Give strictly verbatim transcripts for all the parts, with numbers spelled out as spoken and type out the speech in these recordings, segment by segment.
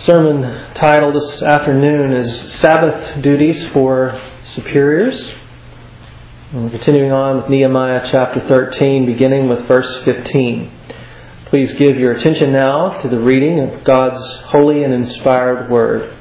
sermon title this afternoon is Sabbath Duties for Superiors. And we're continuing on with Nehemiah chapter thirteen, beginning with verse fifteen. Please give your attention now to the reading of God's holy and inspired Word.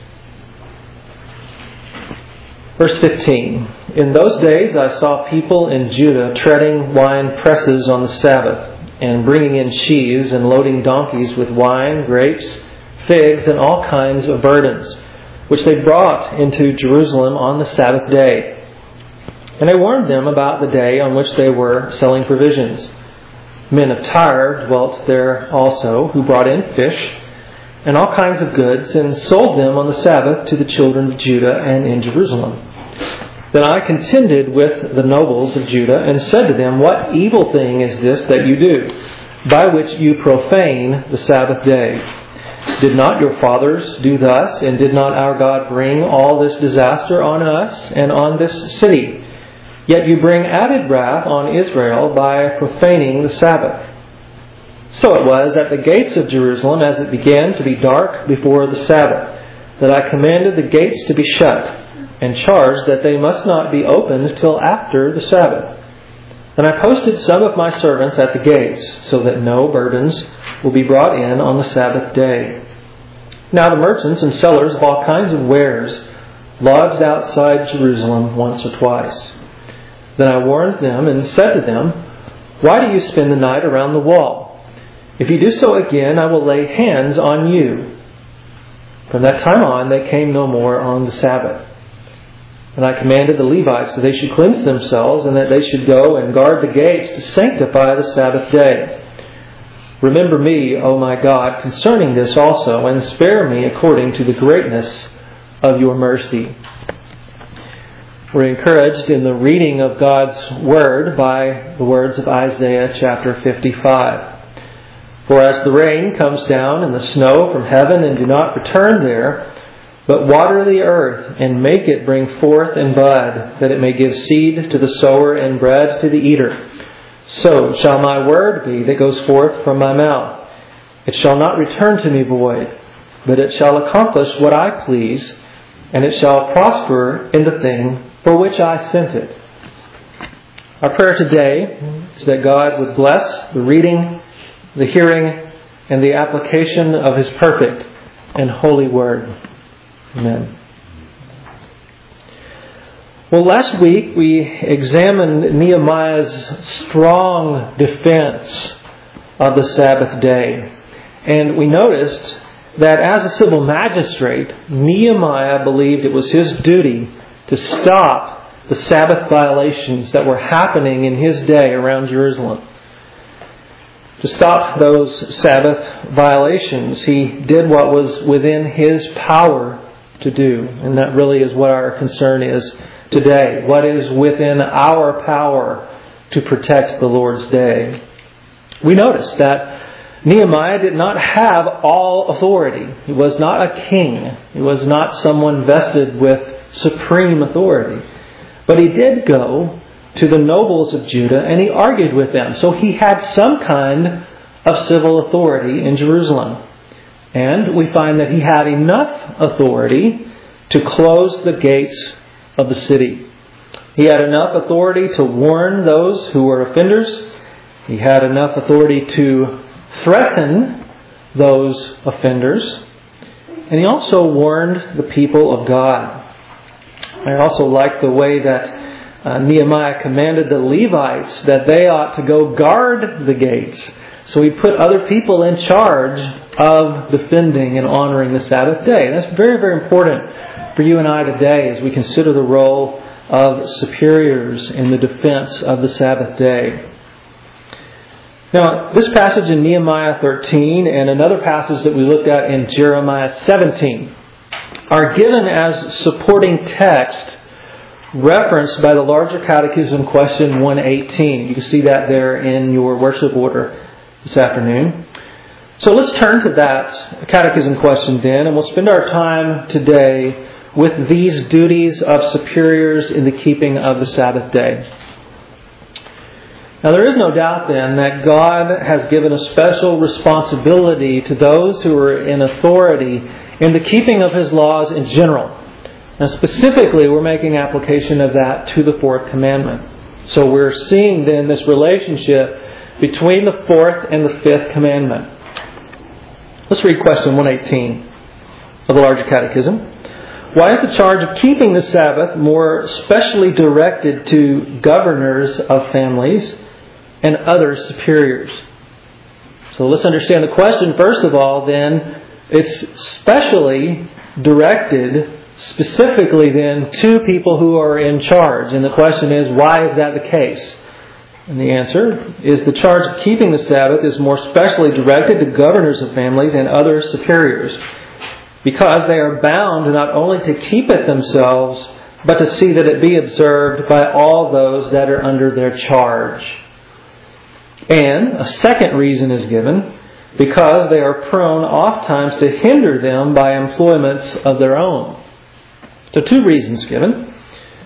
Verse fifteen. In those days I saw people in Judah treading wine presses on the Sabbath, and bringing in sheaves and loading donkeys with wine, grapes, figs, and all kinds of burdens, which they brought into Jerusalem on the Sabbath day. And I warned them about the day on which they were selling provisions. Men of Tyre dwelt there also, who brought in fish and all kinds of goods, and sold them on the Sabbath to the children of Judah and in Jerusalem. Then I contended with the nobles of Judah, and said to them, What evil thing is this that you do, by which you profane the Sabbath day? Did not your fathers do thus, and did not our God bring all this disaster on us and on this city? Yet you bring added wrath on Israel by profaning the Sabbath. So it was at the gates of Jerusalem, as it began to be dark before the Sabbath, that I commanded the gates to be shut, and charged that they must not be opened till after the Sabbath. And I posted some of my servants at the gates, so that no burdens will be brought in on the Sabbath day. Now the merchants and sellers of all kinds of wares lodged outside Jerusalem once or twice. Then I warned them and said to them, Why do you spend the night around the wall? If you do so again, I will lay hands on you. From that time on, they came no more on the Sabbath. And I commanded the Levites that they should cleanse themselves, and that they should go and guard the gates to sanctify the Sabbath day. Remember me, O my God, concerning this also, and spare me according to the greatness of your mercy. We're encouraged in the reading of God's Word by the words of Isaiah chapter fifty-five. For as the rain comes down and the snow from heaven and do not return there, but water the earth and make it bring forth and bud, that it may give seed to the sower and bread to the eater, so shall my word be that goes forth from my mouth. It shall not return to me void, but it shall accomplish what I please, and it shall prosper in the thing for which I sent it. Our prayer today is that God would bless the reading, the hearing, and the application of His perfect and holy Word. Amen. Well, last week we examined Nehemiah's strong defense of the Sabbath day. And we noticed that as a civil magistrate, Nehemiah believed it was his duty to stop the Sabbath violations that were happening in his day around Jerusalem. To stop those Sabbath violations, he did what was within his power to do. And that really is what our concern is today. What is within our power to protect the Lord's day? We noticed that Nehemiah did not have all authority. He was not a king. He was not someone vested with supreme authority. But he did go to the nobles of Judah and he argued with them. So he had some kind of civil authority in Jerusalem. And we find that he had enough authority to close the gates of the city. He had enough authority to warn those who were offenders. He had enough authority to threaten those offenders. And he also warned the people of God. I also like the way that uh, Nehemiah commanded the Levites that they ought to go guard the gates. So he put other people in charge of defending and honoring the Sabbath day. And that's very, very important for you and I today as we consider the role of superiors in the defense of the Sabbath day. Now, this passage in Nehemiah thirteen and another passage that we looked at in Jeremiah seventeen are given as supporting text referenced by the larger catechism question one eighteen. You can see that there in your worship order this afternoon. So let's turn to that catechism question then, and we'll spend our time today with these duties of superiors in the keeping of the Sabbath day. Now, there is no doubt then that God has given a special responsibility to those who are in authority in the keeping of His laws in general. Now specifically, we're making application of that to the fourth commandment. So we're seeing then this relationship between the fourth and the fifth commandment. Let's read question one eighteen of the Larger Catechism. Why is the charge of keeping the Sabbath more specially directed to governors of families and other superiors? So let's understand the question. First of all, then, it's specially directed specifically then to people who are in charge. And the question is, why is that the case? And the answer is the charge of keeping the Sabbath is more specially directed to governors of families and other superiors, because they are bound not only to keep it themselves, but to see that it be observed by all those that are under their charge. And a second reason is given, because they are prone oftentimes to hinder them by employments of their own. So two reasons given.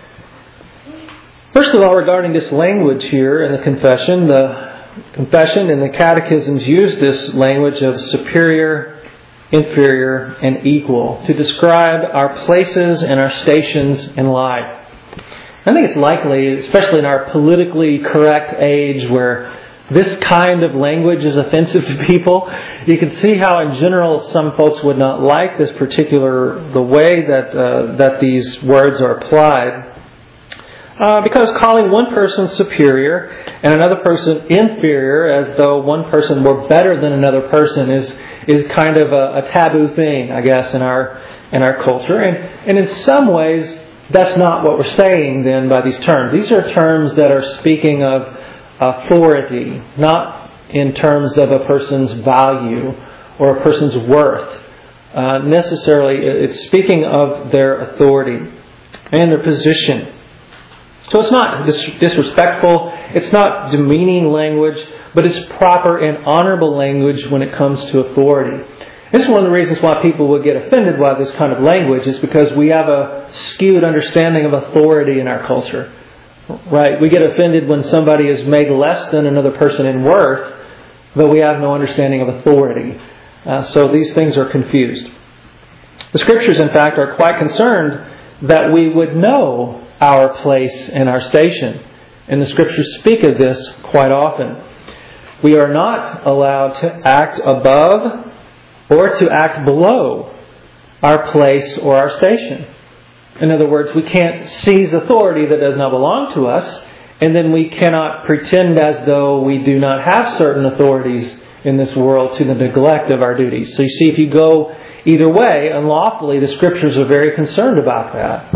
First of all, regarding this language here in the confession, the confession and the catechisms use this language of superior, inferior, and equal to describe our places and our stations in life. I think it's likely, especially in our politically correct age where this kind of language is offensive to people, you can see how in general some folks would not like this particular, the way that uh, that these words are applied. Uh, because calling one person superior and another person inferior as though one person were better than another person is is kind of a, a taboo thing, I guess, in our in our culture. And, and in some ways, that's not what we're saying then by these terms. These are terms that are speaking of authority, not in terms of a person's value or a person's worth. Uh, necessarily, it's speaking of their authority and their position. So it's not dis- disrespectful, it's not demeaning language, but it's proper and honorable language when it comes to authority. This is one of the reasons why people would get offended by this kind of language, is because we have a skewed understanding of authority in our culture. Right? We get offended when somebody is made less than another person in worth, but we have no understanding of authority. Uh, so these things are confused. The Scriptures, in fact, are quite concerned that we would know our place and our station. And the Scriptures speak of this quite often. We are not allowed to act above or to act below our place or our station. In other words, we can't seize authority that does not belong to us, and then we cannot pretend as though we do not have certain authorities in this world to the neglect of our duties. So you see, if you go either way, unlawfully, the Scriptures are very concerned about that.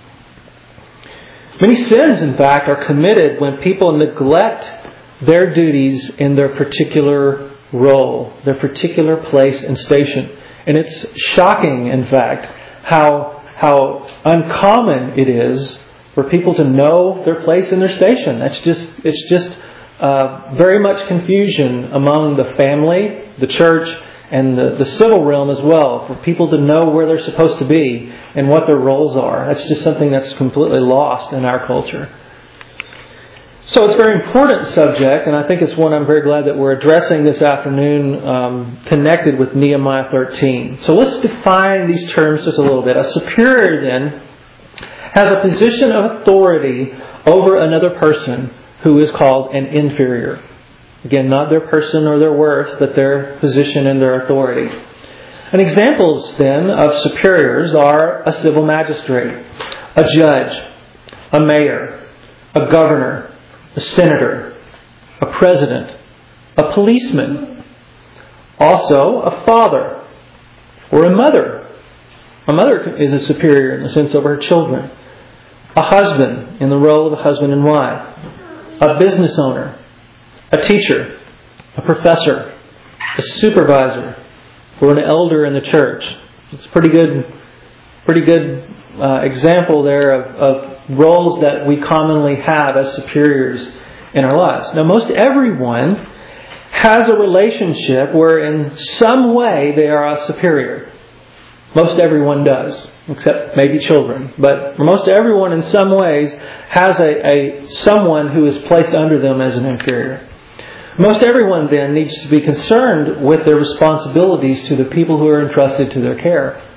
Many sins, in fact, are committed when people neglect their duties in their particular role, their particular place and station. And it's shocking, in fact, how how uncommon it is for people to know their place and their station. That's just it's just uh, very much confusion among the family, the church, and the, the civil realm as well, for people to know where they're supposed to be and what their roles are. That's just something that's completely lost in our culture. So it's a very important subject, and I think it's one I'm very glad that we're addressing this afternoon, um, connected with Nehemiah thirteen. So let's define these terms just a little bit. A superior, then, has a position of authority over another person who is called an inferior. Again, not their person or their worth, but their position and their authority. And examples, then, of superiors are a civil magistrate, a judge, a mayor, a governor, a senator, a president, a policeman, also a father or a mother. A mother is a superior in the sense over her children. A husband in the role of a husband and wife. A business owner, a teacher, a professor, a supervisor, or an elder in the church. It's a pretty good, pretty good uh, example there of, of roles that we commonly have as superiors in our lives. Now, most everyone has a relationship where in some way they are a superior. Most everyone does, except maybe children. But most everyone in some ways has a, a someone who is placed under them as an inferior. Most everyone then needs to be concerned with their responsibilities to the people who are entrusted to their care.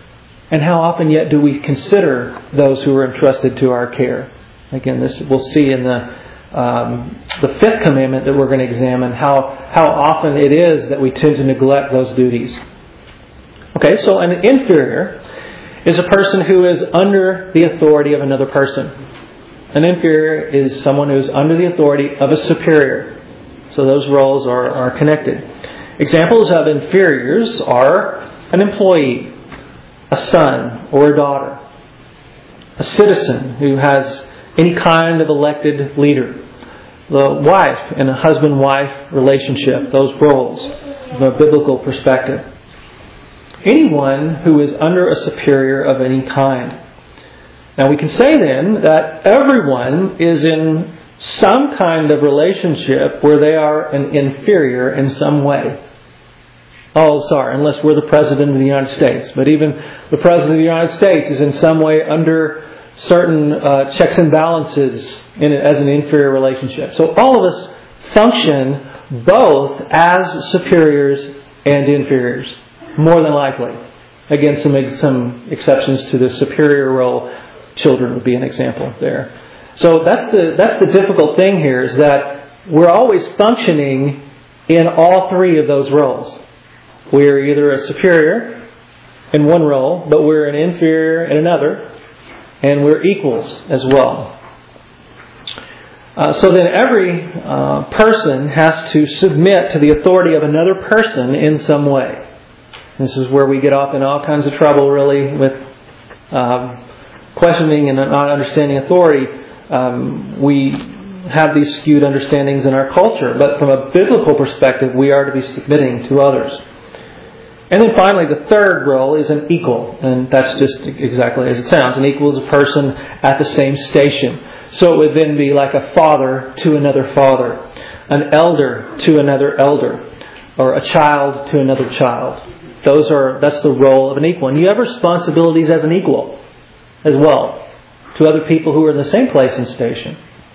And how often yet do we consider those who are entrusted to our care? Again, this we'll see in the um, the fifth commandment that we're going to examine, how, how often it is that we tend to neglect those duties. Okay, so an inferior is a person who is under the authority of another person. An inferior is someone who is under the authority of a superior. So those roles are, are connected. Examples of inferiors are an employee, a son or a daughter, a citizen who has any kind of elected leader, the wife in a husband-wife relationship, those roles from a biblical perspective. Anyone who is under a superior of any kind. Now we can say then that everyone is in some kind of relationship where they are an inferior in some way. Oh, sorry, unless we're the President of the United States. But even the President of the United States is in some way under certain uh, checks and balances in it as an inferior relationship. So all of us function both as superiors and inferiors, more than likely. Again, some some exceptions to the superior role. Children would be an example there. So that's the that's the difficult thing here, is that we're always functioning in all three of those roles. We're either a superior in one role, but we're an inferior in another, and we're equals as well. Uh, so then every uh, person has to submit to the authority of another person in some way. This is where we get off in all kinds of trouble, really, with um, questioning and not understanding authority. Um, we have these skewed understandings in our culture, but from a biblical perspective, we are to be submitting to others. And then finally, the third role is an equal. And that's just exactly as it sounds. An equal is a person at the same station. So it would then be like a father to another father, an elder to another elder, or a child to another child. Those are that's the role of an equal. And you have responsibilities as an equal as well to other people who are in the same place and station.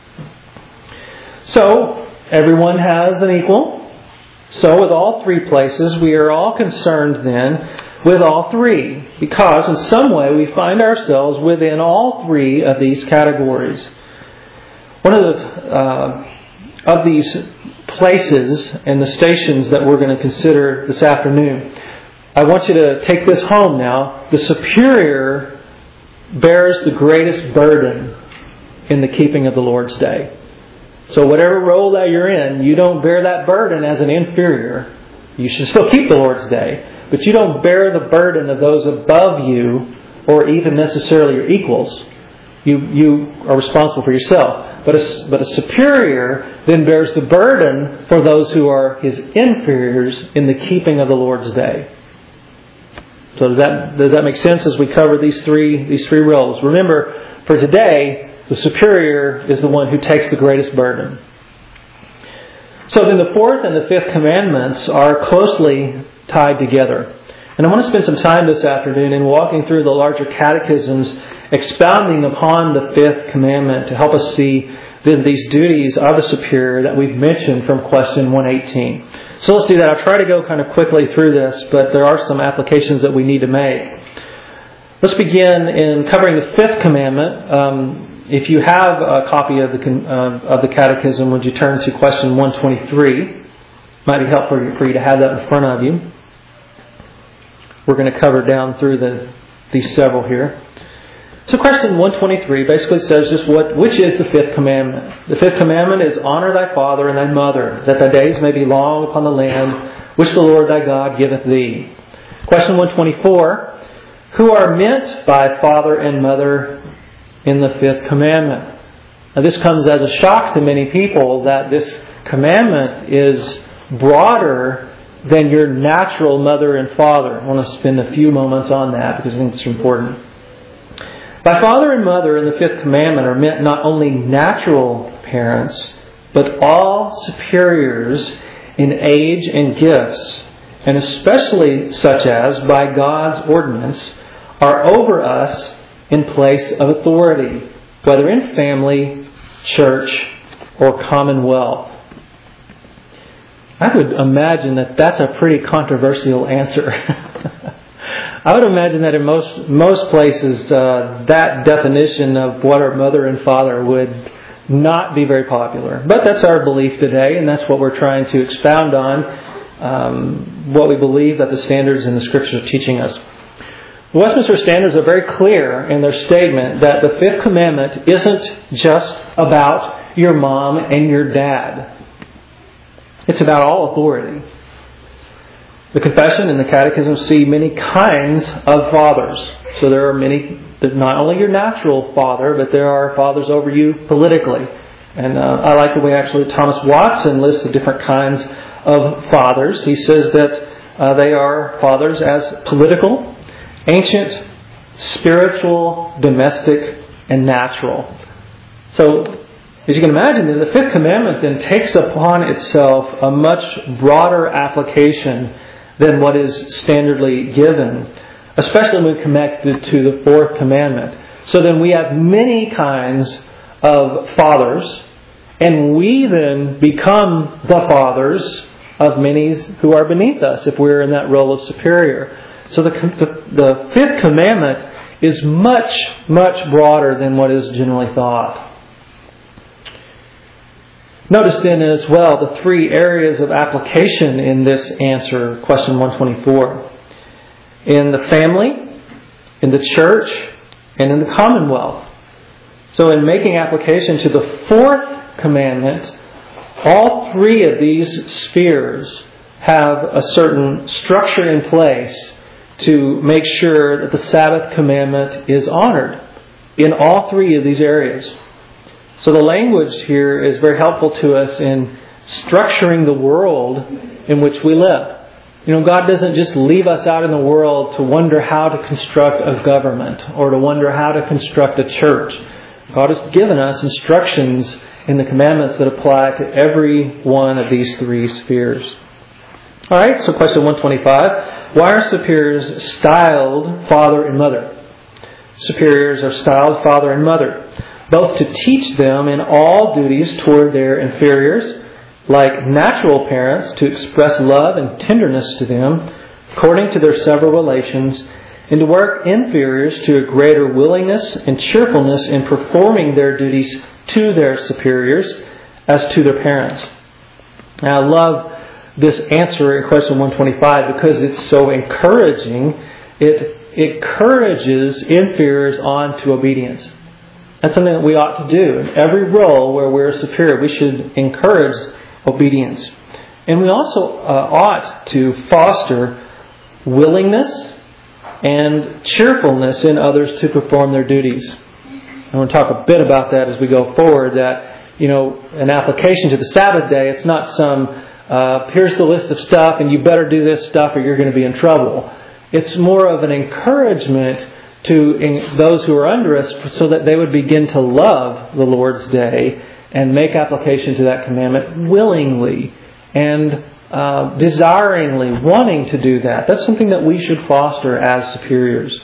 So everyone has an equal. So with all three places, we are all concerned then with all three, because in some way we find ourselves within all three of these categories. One of the uh, of these places and the stations that we're going to consider this afternoon, I want you to take this home now. The superior bears the greatest burden in the keeping of the Lord's day. So whatever role that you're in, you don't bear that burden as an inferior. You should still keep the Lord's day, but you don't bear the burden of those above you or even necessarily your equals. You you are responsible for yourself. But a, but a superior then bears the burden for those who are his inferiors in the keeping of the Lord's day. So does that does that make sense as we cover these three these three roles? Remember, for today, the superior is the one who takes the greatest burden. So then the fourth and the fifth commandments are closely tied together. And I want to spend some time this afternoon in walking through the larger catechisms, expounding upon the fifth commandment to help us see the, these duties of the superior that we've mentioned from question one eighteen. So let's do that. I'll try to go kind of quickly through this, but there are some applications that we need to make. Let's begin in covering the fifth commandment. Um, If you have a copy of the uh, of the Catechism, would you turn to question one twenty-three? Might be helpful for you to have that in front of you. We're going to cover down through the these several here. So question one twenty-three basically says just what which is the fifth commandment. The fifth commandment is honor thy father and thy mother, that thy days may be long upon the land which the Lord thy God giveth thee. Question one twenty-four, who are meant by father and mother in the fifth commandment? Now this comes as a shock to many people that this commandment is broader than your natural mother and father. I want to spend a few moments on that because I think it's important. By father and mother in the fifth commandment are meant not only natural parents, but all superiors in age and gifts, and especially such as, by God's ordinance, are over us in place of authority, whether in family, church, or commonwealth. I would imagine that that's a pretty controversial answer. I would imagine that in most most places, uh, that definition of what our mother and father would not be very popular. But that's our belief today, and that's what we're trying to expound on, um, what we believe that the standards in the Scriptures are teaching us. The Westminster Standards are very clear in their statement that the Fifth Commandment isn't just about your mom and your dad. It's about all authority. The Confession and the Catechism see many kinds of fathers. So there are many, not only your natural father, but there are fathers over you politically. And uh, I like the way actually Thomas Watson lists the different kinds of fathers. He says that uh, they are fathers as political, ancient, spiritual, domestic, and natural. So, as you can imagine, the Fifth Commandment then takes upon itself a much broader application than what is standardly given, especially when connected to the Fourth Commandment. So then we have many kinds of fathers, and we then become the fathers of many who are beneath us if we're in that role of superior. So the, the, the Fifth Commandment is much, much broader than what is generally thought. Notice then as well the three areas of application in this answer, question one twenty-four. In the family, in the church, and in the commonwealth. So in making application to the fourth commandment, all three of these spheres have a certain structure in place to make sure that the Sabbath commandment is honored in all three of these areas. So the language here is very helpful to us in structuring the world in which we live. You know, God doesn't just leave us out in the world to wonder how to construct a government or to wonder how to construct a church. God has given us instructions in the commandments that apply to every one of these three spheres. All right, so question one twenty-five. Why are superiors styled father and mother? Superiors are styled father and mother, both to teach them in all duties toward their inferiors, like natural parents, to express love and tenderness to them according to their several relations, and to work inferiors to a greater willingness and cheerfulness in performing their duties to their superiors as to their parents. Now, I love this answer in question one twenty-five because it's so encouraging. It encourages inferiors on to obedience. That's something that we ought to do. In every role where we're superior, we should encourage obedience. And we also uh, ought to foster willingness and cheerfulness in others to perform their duties. I want to talk a bit about that as we go forward, that, you know, an application to the Sabbath day, it's not some, uh, here's the list of stuff and you better do this stuff or you're going to be in trouble. It's more of an encouragement to in those who are under us so that they would begin to love the Lord's day and make application to that commandment willingly and uh, desiringly, wanting to do that. That's something that we should foster as superiors.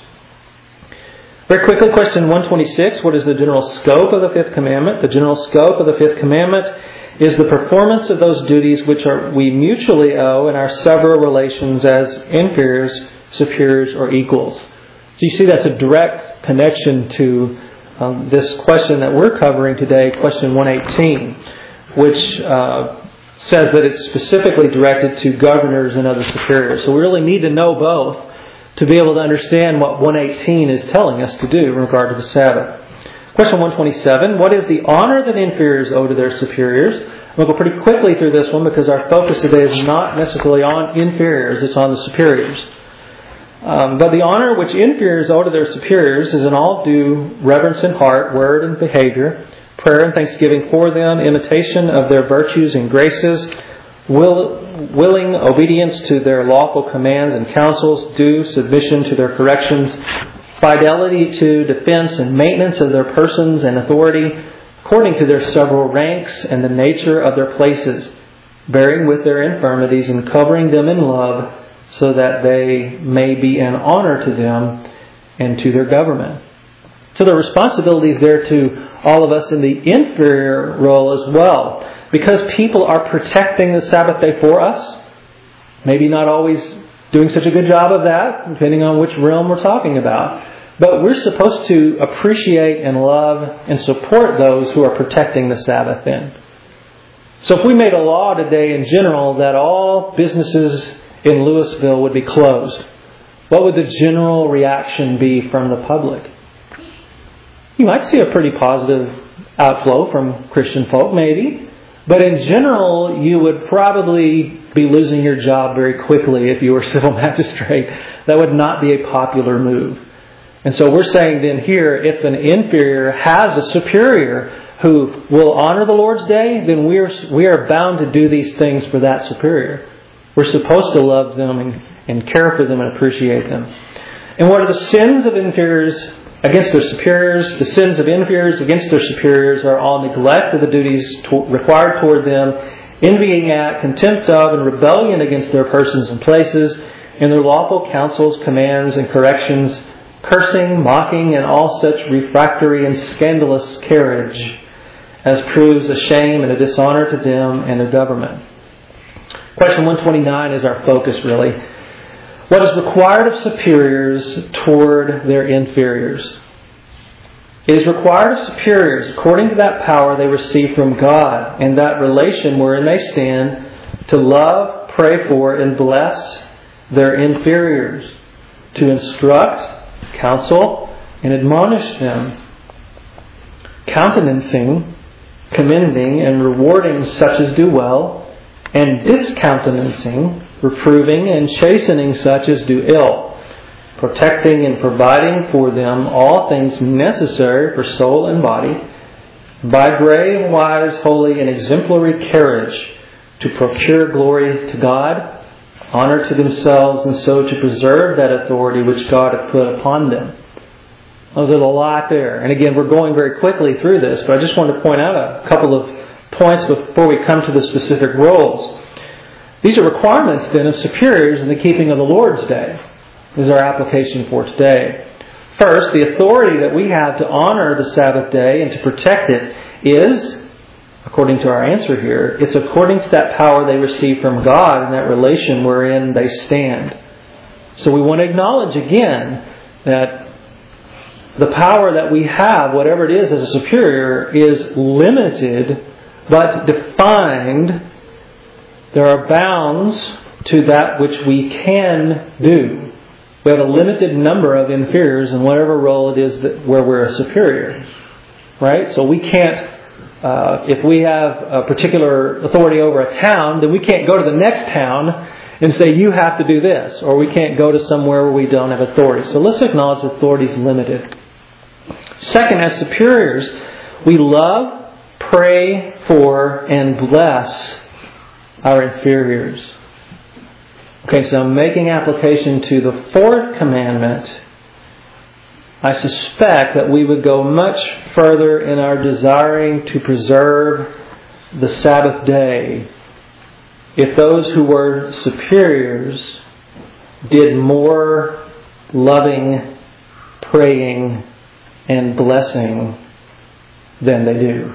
Very quickly, question one twenty-six. What is the general scope of the fifth commandment? The general scope of the fifth commandment is the performance of those duties which are we mutually owe in our several relations as inferiors, superiors, or equals. So you see that's a direct connection to um, this question that we're covering today, question one eighteen, which uh, says that it's specifically directed to governors and other superiors. So we really need to know both to be able to understand what one eighteen is telling us to do in regard to the Sabbath. Question one twenty-seven. What is the honor that inferiors owe to their superiors? We'll go pretty quickly through this one because our focus today is not necessarily on inferiors, it's on the superiors. Um, but the honor which inferiors owe to their superiors is in all due reverence in heart, word, and behavior, prayer and thanksgiving for them, imitation of their virtues and graces, will, willing obedience to their lawful commands and counsels, due submission to their corrections, fidelity to defense and maintenance of their persons and authority, according to their several ranks and the nature of their places, bearing with their infirmities and covering them in love, so that they may be an honor to them and to their government. So the responsibility is there to all of us in the inferior role as well. Because people are protecting the Sabbath day for us, maybe not always doing such a good job of that, depending on which realm we're talking about. But we're supposed to appreciate and love and support those who are protecting the Sabbath then. So if we made a law today in general that all businesses in Louisville would be closed, what would the general reaction be from the public? You might see a pretty positive outflow from Christian folk, maybe. But in general, you would probably be losing your job very quickly if you were civil magistrate. That would not be a popular move. And so we're saying then here, if an inferior has a superior who will honor the Lord's Day, then we are, we are bound to do these things for that superior. We're supposed to love them and, and care for them and appreciate them. And what are the sins of inferiors against their superiors? The sins of inferiors against their superiors are all neglect of the duties to, required toward them, envying at, contempt of, and rebellion against their persons and places, and their lawful counsels, commands, and corrections, cursing, mocking, and all such refractory and scandalous carriage, as proves a shame and a dishonor to them and the government. Question one twenty-nine is our focus, really. What is required of superiors toward their inferiors? It is required of superiors, according to that power they receive from God, and that relation wherein they stand, to love, pray for, and bless their inferiors, to instruct, counsel, and admonish them, countenancing, commending, and rewarding such as do well, and discountenancing, reproving, and chastening such as do ill, protecting and providing for them all things necessary for soul and body, by grave, wise, holy, and exemplary carriage, to procure glory to God, honor to themselves, and so to preserve that authority which God hath put upon them. There's a lot there. And again, we're going very quickly through this, but I just want to point out a couple of points before we come to the specific roles. These are requirements then of superiors in the keeping of the Lord's Day. This is our application for today. First, the authority that we have to honor the Sabbath day and to protect it is, according to our answer here, it's according to that power they receive from God in that relation wherein they stand. So we want to acknowledge again that the power that we have, whatever it is as a superior, is limited but defined. There are bounds to that which we can do. We have a limited number of inferiors in whatever role it is that where we're a superior. Right? So we can't, uh, if we have a particular authority over a town, then we can't go to the next town and say, you have to do this. Or we can't go to somewhere where we don't have authority. So let's acknowledge authority is limited. Second, as superiors, we love, pray for, and bless our inferiors. Okay, so I'm making application to the fourth commandment. I suspect that we would go much further in our desiring to preserve the Sabbath day if those who were superiors did more loving, praying, and blessing than they do.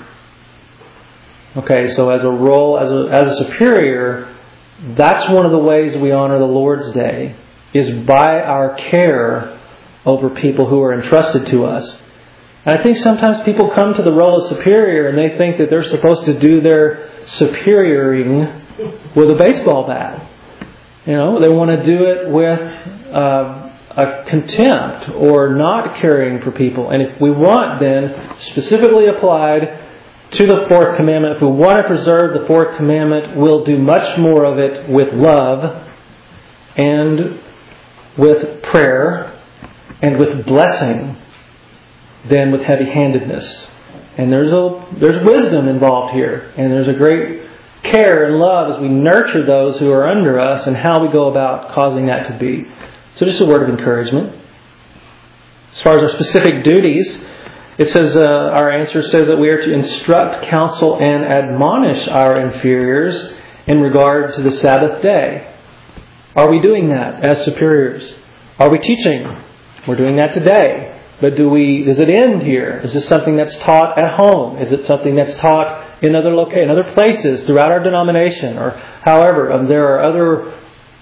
Okay, so as a role, as a, as a superior, that's one of the ways we honor the Lord's Day, is by our care over people who are entrusted to us. And I think sometimes people come to the role of superior and they think that they're supposed to do their superioring with a baseball bat. You know, they want to do it with uh, a contempt or not caring for people. And if we want then, specifically applied to the fourth commandment, if we want to preserve the fourth commandment, we'll do much more of it with love and with prayer and with blessing than with heavy-handedness. And there's a there's wisdom involved here, and there's a great care and love as we nurture those who are under us and how we go about causing that to be. So just a word of encouragement. As far as our specific duties, it says, uh, our answer says that we are to instruct, counsel, and admonish our inferiors in regard to the Sabbath day. Are we doing that as superiors? Are we teaching? We're doing that today. But do we? Does it end here? Is this something that's taught at home? Is it something that's taught in other loca- in other places throughout our denomination? Or however, um, there are other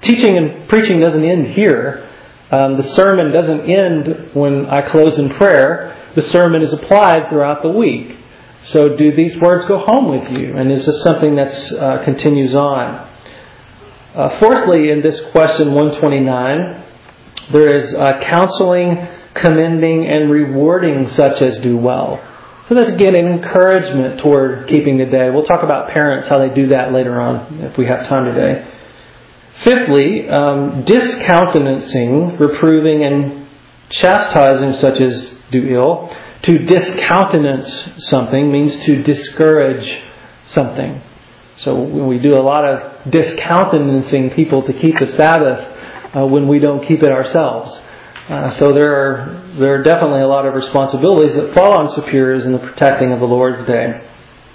teaching and preaching doesn't end here. Um, the sermon doesn't end when I close in prayer. The sermon is applied throughout the week. So do these words go home with you? And is this something that uh, continues on? Uh, fourthly, in this question one twenty-nine, there is uh, counseling, commending, and rewarding such as do well. So that's again an encouragement toward keeping the day. We'll talk about parents, how they do that later on if we have time today. Fifthly, um, discountenancing, reproving, and chastising such as do ill. To discountenance something means to discourage something. So we do a lot of discountenancing people to keep the Sabbath uh, when we don't keep it ourselves. Uh, so there are there are definitely a lot of responsibilities that fall on superiors in the protecting of the Lord's Day.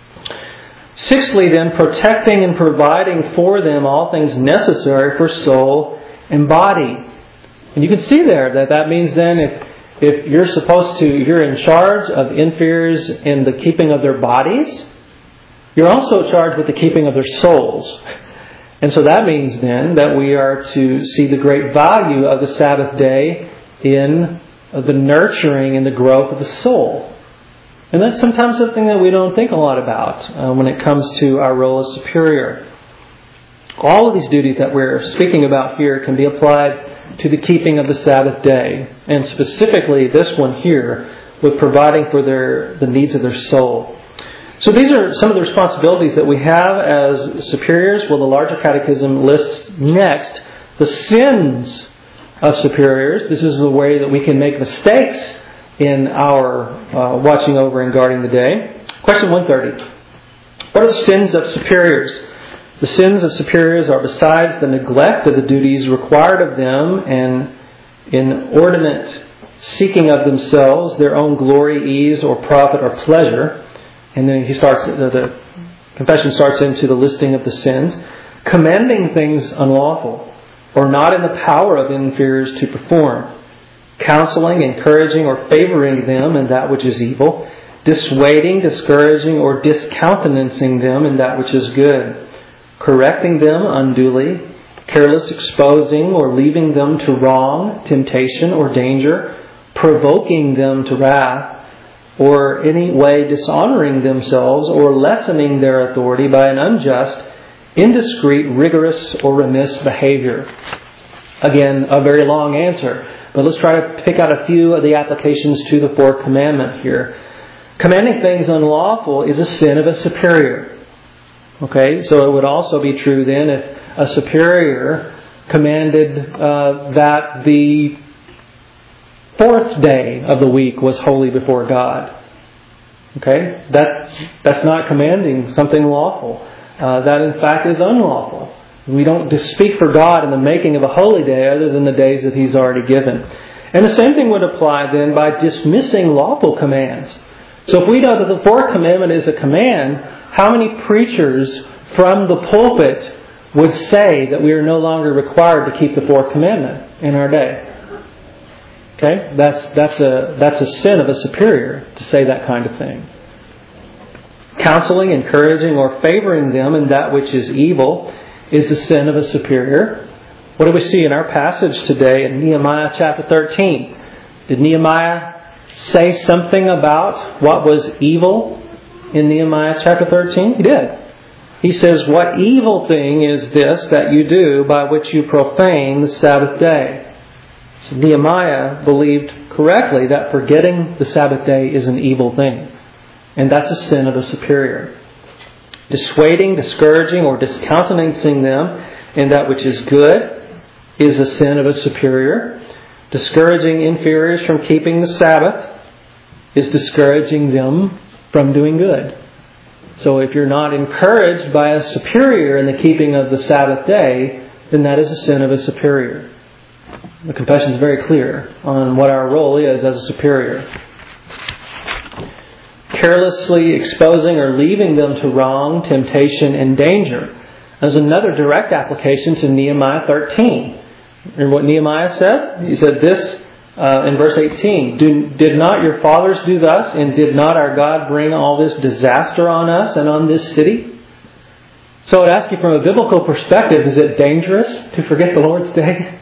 Sixthly, then, protecting and providing for them all things necessary for soul and body. And you can see there that that means then if if you're supposed to, if you're in charge of inferiors in the keeping of their bodies, you're also charged with the keeping of their souls. And so that means then that we are to see the great value of the Sabbath day in the nurturing and the growth of the soul. And that's sometimes something that we don't think a lot about uh, when it comes to our role as superior. All of these duties that we're speaking about here can be applied to the keeping of the Sabbath day, and specifically this one here with providing for their the needs of their soul. So these are some of the responsibilities that we have as superiors. Well, the larger catechism lists next the sins of superiors. This is the way that we can make mistakes in our uh, watching over and guarding the day. Question one thirty. What are the sins of superiors? The sins of superiors are, besides the neglect of the duties required of them and inordinate seeking of themselves, their own glory, ease, or profit, or pleasure. And then he starts, the, the confession starts into the listing of the sins. Commending things unlawful, or not in the power of inferiors to perform. Counseling, encouraging, or favoring them in that which is evil. Dissuading, discouraging, or discountenancing them in that which is good. Correcting them unduly, careless exposing or leaving them to wrong, temptation, or danger, provoking them to wrath, or any way dishonoring themselves or lessening their authority by an unjust, indiscreet, rigorous, or remiss behavior. Again, a very long answer, but let's try to pick out a few of the applications to the fourth commandment here. Commanding things unlawful is a sin of a superior. Okay, so it would also be true then if a superior commanded uh, that the fourth day of the week was holy before God. Okay, that's that's not commanding something lawful. Uh, that in fact is unlawful. We don't speak for God in the making of a holy day other than the days that He's already given. And the same thing would apply then by dismissing lawful commands. So if we know that the fourth commandment is a command, how many preachers from the pulpit would say that we are no longer required to keep the fourth commandment in our day? Okay, that's that's a that's a sin of a superior to say that kind of thing. Counseling, encouraging, or favoring them in that which is evil is the sin of a superior. What do we see in our passage today in Nehemiah chapter thirteen? Did Nehemiah say something about what was evil in Nehemiah chapter thirteen? He did. He says, "What evil thing is this that you do by which you profane the Sabbath day?" So Nehemiah believed correctly that forgetting the Sabbath day is an evil thing. And that's a sin of a superior. Dissuading, discouraging, or discountenancing them in that which is good is a sin of a superior. Discouraging inferiors from keeping the Sabbath is discouraging them from doing good. So if you're not encouraged by a superior in the keeping of the Sabbath day, then that is a sin of a superior. The confession is very clear on what our role is as a superior. Carelessly exposing or leaving them to wrong, temptation, and danger. There's another direct application to Nehemiah thirteen. Remember what Nehemiah said? He said this uh, in verse eighteen. Do, did not your fathers do thus, and did not our God bring all this disaster on us and on this city? So I'd ask you from a biblical perspective, is it dangerous to forget the Lord's Day?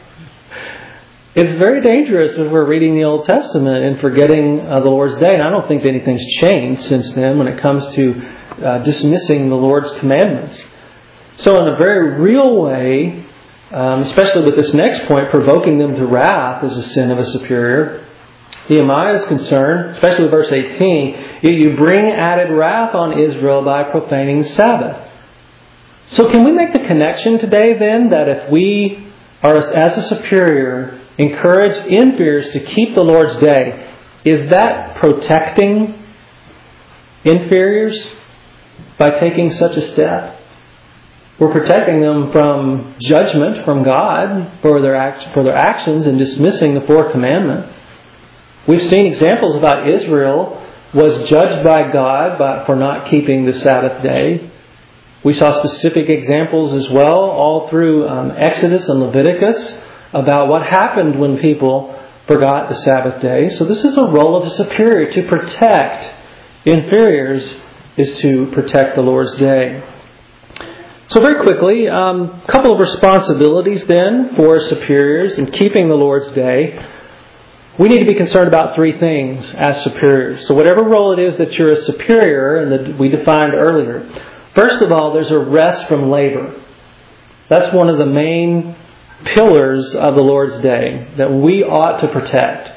It's very dangerous if we're reading the Old Testament and forgetting uh, the Lord's Day. And I don't think anything's changed since then when it comes to uh, dismissing the Lord's commandments. So in a very real way, um, especially with this next point, provoking them to wrath is a sin of a superior. Nehemiah is concerned, especially verse eighteen, you bring added wrath on Israel by profaning the Sabbath. So can we make the connection today then that if we are as a superior encourage inferiors to keep the Lord's Day, is that protecting inferiors by taking such a step? We're protecting them from judgment from God for their act, for their actions and dismissing the fourth commandment. We've seen examples about Israel was judged by God by, for not keeping the Sabbath day. We saw specific examples as well all through um, Exodus and Leviticus about what happened when people forgot the Sabbath day. So this is a role of a superior. To protect inferiors is to protect the Lord's day. So very quickly, a um, couple of responsibilities then for superiors in keeping the Lord's day. We need to be concerned about three things as superiors. So whatever role it is that you're a superior, and that we defined earlier. First of all, there's a rest from labor. That's one of the main pillars of the Lord's Day that we ought to protect.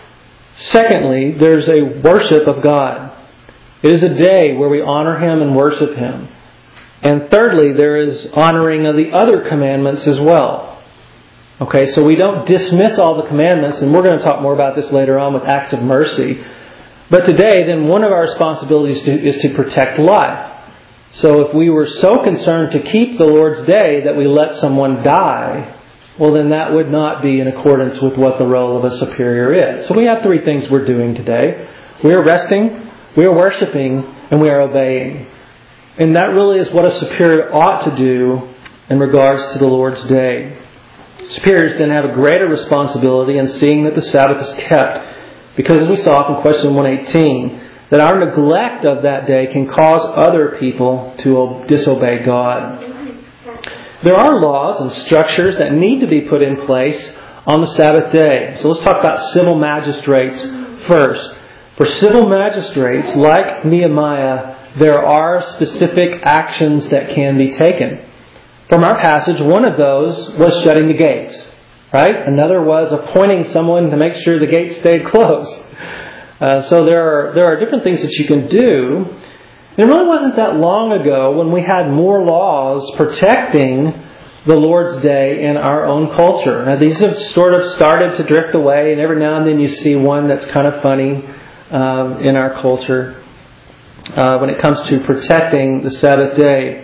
Secondly, there's a worship of God. It is a day where we honor Him and worship Him. And thirdly, there is honoring of the other commandments as well. Okay, so we don't dismiss all the commandments, and we're going to talk more about this later on with acts of mercy. But today, then, one of our responsibilities to, is to protect life. So if we were so concerned to keep the Lord's Day that we let someone die, well, then that would not be in accordance with what the role of a superior is. So we have three things we're doing today. We are resting, we are worshiping, and we are obeying. And that really is what a superior ought to do in regards to the Lord's Day. Superiors then have a greater responsibility in seeing that the Sabbath is kept. Because as we saw from question one eighteen, that our neglect of that day can cause other people to disobey God. There are laws and structures that need to be put in place on the Sabbath day. So let's talk about civil magistrates first. For civil magistrates, like Nehemiah, there are specific actions that can be taken. From our passage, one of those was shutting the gates, right? Another was appointing someone to make sure the gates stayed closed. Uh, so there are there are different things that you can do. It really wasn't that long ago when we had more laws protecting the Lord's Day in our own culture. Now, these have sort of started to drift away, and every now and then you see one that's kind of funny um, in our culture uh, when it comes to protecting the Sabbath day.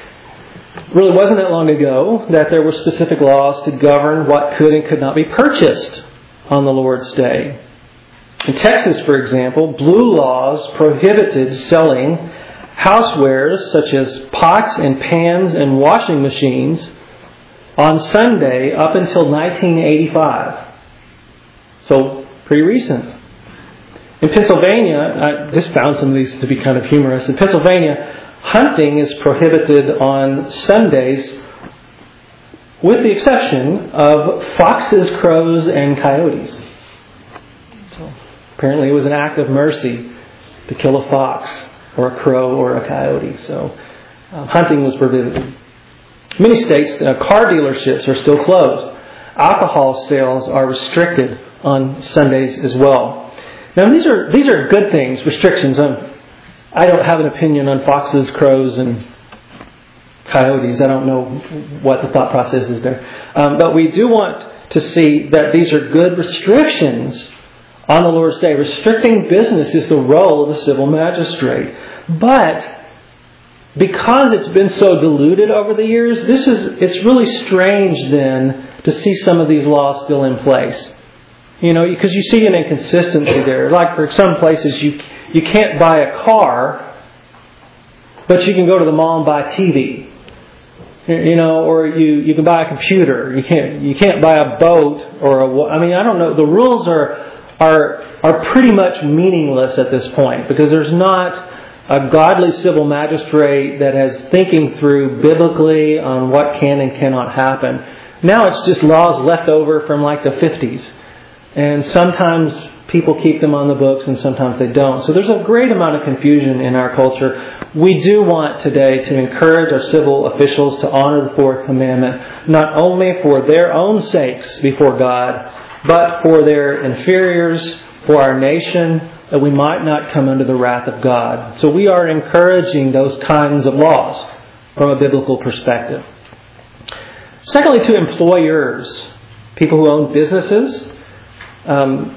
It really wasn't that long ago that there were specific laws to govern what could and could not be purchased on the Lord's Day. In Texas, for example, blue laws prohibited selling housewares such as pots and pans and washing machines on Sunday up until nineteen eighty-five. So, pretty recent. In Pennsylvania, I just found some of these to be kind of humorous. In Pennsylvania, hunting is prohibited on Sundays with the exception of foxes, crows, and coyotes. So, apparently it was an act of mercy to kill a fox or a crow or a coyote. So um, hunting was prohibited. Many states, uh, car dealerships are still closed. Alcohol sales are restricted on Sundays as well. Now these are these are good things, restrictions. Um, I don't have an opinion on foxes, crows, and coyotes. I don't know what the thought process is there. Um, but we do want to see that these are good restrictions on the Lord's Day. Restricting business is the role of a civil magistrate. But because it's been so diluted over the years, this is it's really strange then to see some of these laws still in place. You know, because you see an inconsistency there. Like for some places you you can't buy a car, but you can go to the mall and buy a T V. You know, or you, you can buy a computer. You can't you can't buy a boat or a. I mean, I don't know. The rules are are are pretty much meaningless at this point because there's not a godly civil magistrate that has thinking through biblically on what can and cannot happen. Now it's just laws left over from like the fifties. And sometimes people keep them on the books and sometimes they don't. So there's a great amount of confusion in our culture. We do want today to encourage our civil officials to honor the fourth commandment, not only for their own sakes before God, but for their inferiors, for our nation, that we might not come under the wrath of God. So we are encouraging those kinds of laws from a biblical perspective. Secondly, to employers, people who own businesses, um,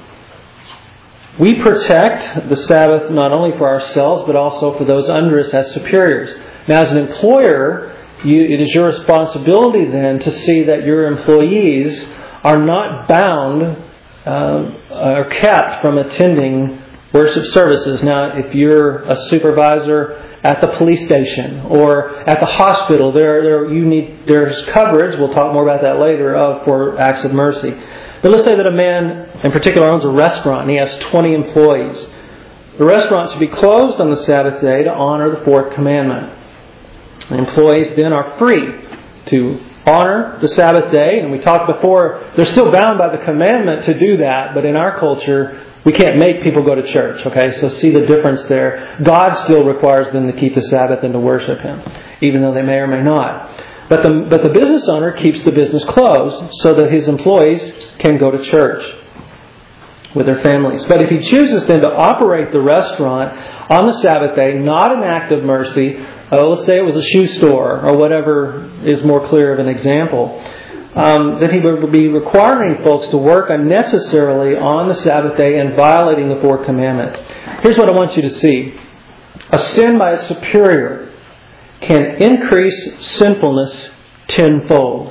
we protect the Sabbath not only for ourselves, but also for those under us as superiors. Now, as an employer, you, it is your responsibility then to see that your employees are not bound uh, or kept from attending worship services. Now, if you're a supervisor at the police station or at the hospital, there, there you need there's coverage. We'll talk more about that later of for acts of mercy. But let's say that a man in particular owns a restaurant and he has twenty employees. The restaurant should be closed on the Sabbath day to honor the fourth commandment. The employees then are free to honor the Sabbath day. And we talked before, they're still bound by the commandment to do that. But in our culture, we can't make people go to church. Okay, so see the difference there. God still requires them to keep the Sabbath and to worship Him, even though they may or may not. But the, but the business owner keeps the business closed so that his employees can go to church with their families. But if he chooses then to operate the restaurant on the Sabbath day, not an act of mercy, uh, let's say it was a shoe store or whatever is more clear of an example, um, then he would be requiring folks to work unnecessarily on the Sabbath day and violating the fourth commandment. Here's what I want you to see. A sin by a superior can increase sinfulness tenfold,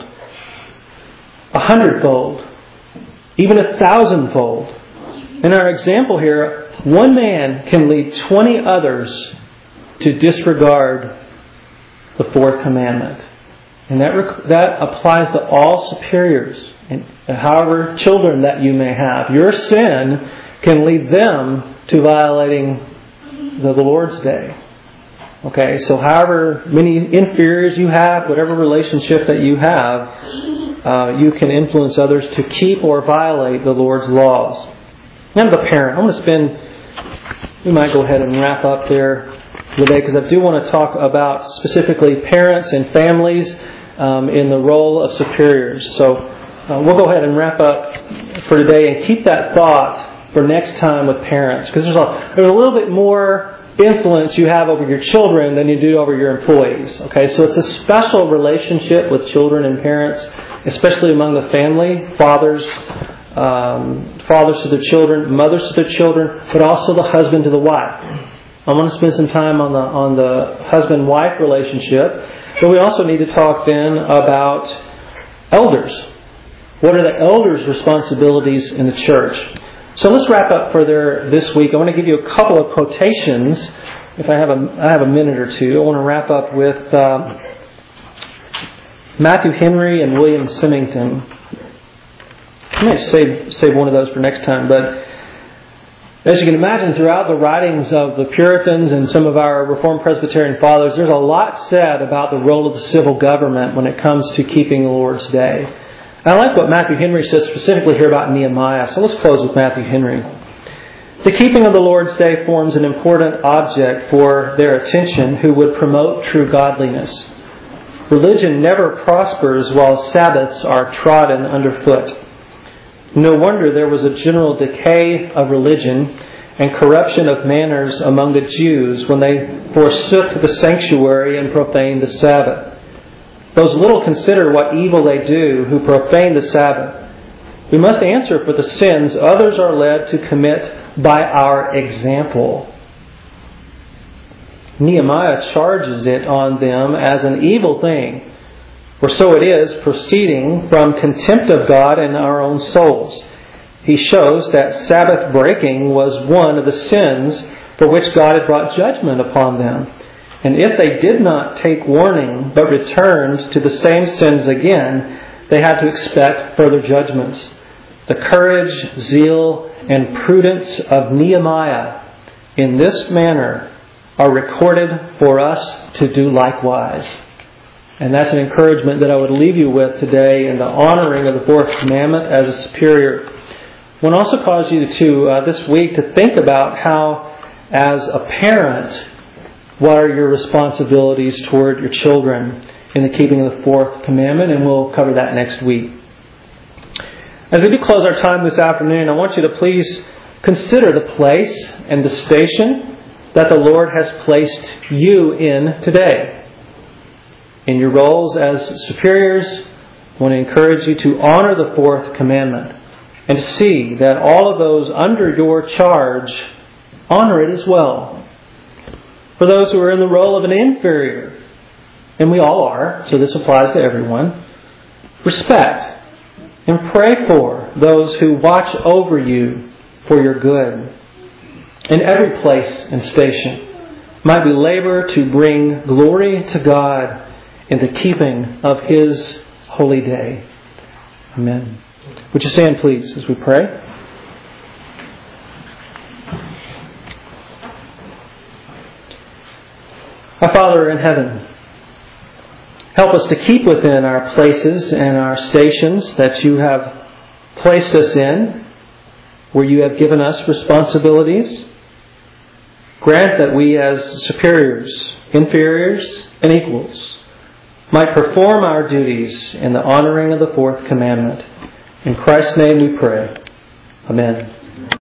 a hundredfold, even a thousandfold. In our example here, one man can lead twenty others to disregard the fourth commandment. And that rec- that applies to all superiors, and however children that you may have. Your sin can lead them to violating the Lord's day. Okay, so however many inferiors you have, whatever relationship that you have, uh, you can influence others to keep or violate the Lord's laws. I'm the parent. I'm going to spend, we might go ahead and wrap up there today because I do want to talk about specifically parents and families um, in the role of superiors. So uh, we'll go ahead and wrap up for today and keep that thought for next time with parents, because there's a, there's a little bit more influence you have over your children than you do over your employees. Okay, so it's a special relationship with children and parents, especially among the family, fathers, um, fathers to their children, mothers to their children, but also the husband to the wife. I want to spend some time on the on the husband-wife relationship, but we also need to talk then about elders. What are the elders' responsibilities in the church? So let's wrap up further this week. I want to give you a couple of quotations. If I have a, I have a minute or two, I want to wrap up with um, Matthew Henry and William Symington. I might save save one of those for next time. But as you can imagine, throughout the writings of the Puritans and some of our Reformed Presbyterian fathers, there's a lot said about the role of the civil government when it comes to keeping the Lord's day. I like what Matthew Henry says specifically here about Nehemiah. So let's close with Matthew Henry. The keeping of the Lord's day forms an important object for their attention who would promote true godliness. Religion never prospers while Sabbaths are trodden underfoot. No wonder there was a general decay of religion and corruption of manners among the Jews when they forsook the sanctuary and profaned the Sabbath. Those little consider what evil they do who profane the Sabbath. We must answer for the sins others are led to commit by our example. Nehemiah charges it on them as an evil thing, for so it is, proceeding from contempt of God in our own souls. He shows that Sabbath breaking was one of the sins for which God had brought judgment upon them. And if they did not take warning, but returned to the same sins again, they had to expect further judgments. The courage, zeal, and prudence of Nehemiah in this manner are recorded for us to do likewise. And that's an encouragement that I would leave you with today in the honoring of the fourth commandment as a superior. I want to also cause you to, uh, this week, to think about how, as a parent, what are your responsibilities toward your children in the keeping of the fourth commandment, and we'll cover that next week. As we do close our time this afternoon, I want you to please consider the place and the station that the Lord has placed you in today. In your roles as superiors, I want to encourage you to honor the fourth commandment and see that all of those under your charge honor it as well. For those who are in the role of an inferior, and we all are, so this applies to everyone, respect and pray for those who watch over you for your good. In every place and station might we labor to bring glory to God in the keeping of His holy day. Amen. Would you stand, please, as we pray? Our Father in heaven, help us to keep within our places and our stations that you have placed us in, where you have given us responsibilities. Grant that we as superiors, inferiors, and equals might perform our duties in the honoring of the fourth commandment. In Christ's name we pray. Amen.